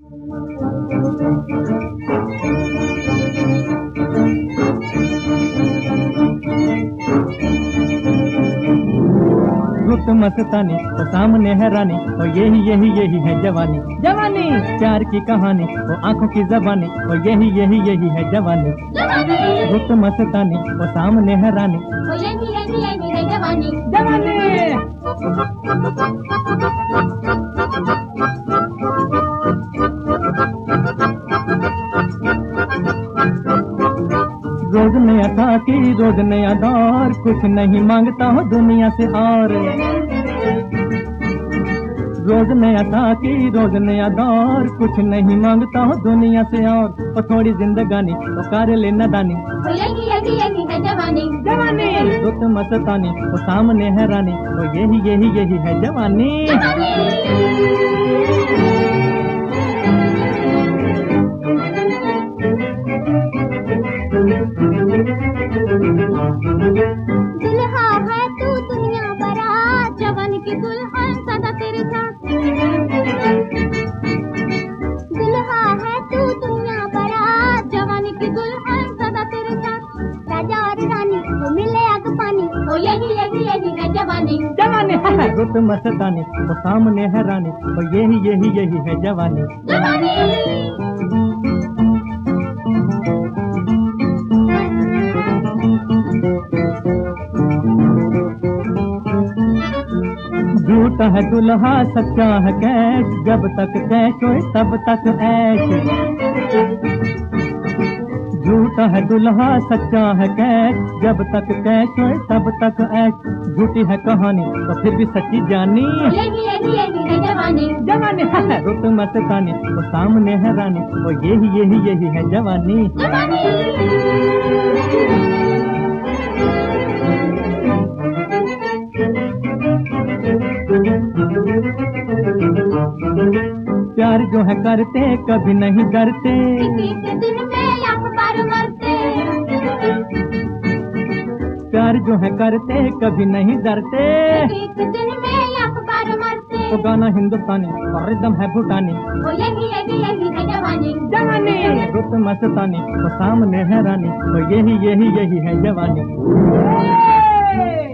रुत मस्तानी तो सामने है रानी, और यही है जवानी। जवानी प्यार की कहानी, वो आंखों की जबानी, और यही है जवानी। रुत मस्तानी वो सामने है रानी, वो यही है जवानी। जवानी रोज नया साथी रोज नया दौर, कुछ नहीं मांगता हो दुनिया से और। रोज नया साथी रोज नया दौर, कुछ नहीं मांगता हो दुनिया से और। वो थोड़ी जिंदगानी वो कर ले नदानी, वो यही है जवानी। जवानी रुत मस्तानी वो सामने है रानी, वो यही है जवानी। दुल्हा है तू दुनिया बरात, जवानी की दुल्हन सदा तेरे साथ। दुल्हा है तू दुनिया बरात, जवानी की दुल्हन सदा तेरे साथ। राजा और रानी वो मिले आग पानी, वो यही है जवानी। जवानी है रुत मस्तानी वो सामने है रानी, वो यही है जवानी। झूठा है दुल्हा सच्चा है कैश, जब तक कैश होए तब तक ऐश। झूठा है दुल्हा सच्चा है कैश, जब तक कैश होए तब तक ऐश। झूठी है कहानी तो फिर भी सच्ची जानी, यही है जवानी। जवानी है रुत मस्तानी वो सामने है रानी, वो यही है जवानी। प्यार जो है करते कभी नहीं डरते, दिन में लाख बार मरते। प्यार जो है करते कभी नहीं डरते, दिन में लाख बार मरते। वो गाना हिंदुस्तानी और रिदम है भूटानी, वो यही है जवानी। जवानी रुत मस्तानी वो सामने है रानी, वो यही है जवानी।